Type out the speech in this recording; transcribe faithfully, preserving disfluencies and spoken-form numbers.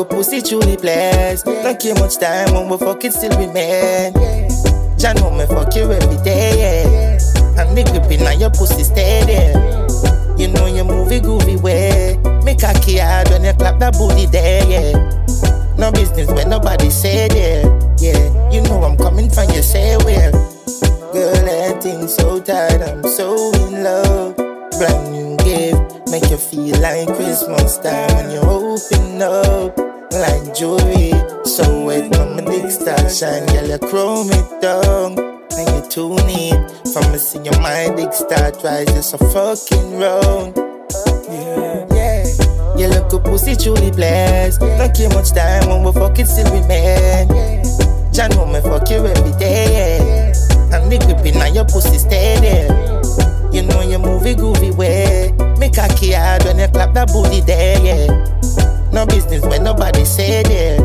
good pussy truly blessed. Don't care much time when we fuck it still remain. Jah know me fuck you every day, yeah. And the gripping on your pussy stay there. You know you move it groovy way. Make a key hard when you clap that booty there, yeah. No business when nobody say there, yeah. You know I'm coming from you say where. Girl, everything's so tight, I'm so in love. Brand new gift, make you feel like Christmas time when you open up. Like jewelry, so wet when my dick start shine. Girl, you chrome it down, and you tune it. From me see your mind, dick start rise, just a fucking round. Yeah, yeah. You look good, pussy truly blessed. Don't care much time when we fuck it still remain. Jah know me fuck you every day, yeah. And the gripping on your pussy stay there. You know you move it groovy way. Make a key hard when you clap that booty there, yeah. No business when nobody say there.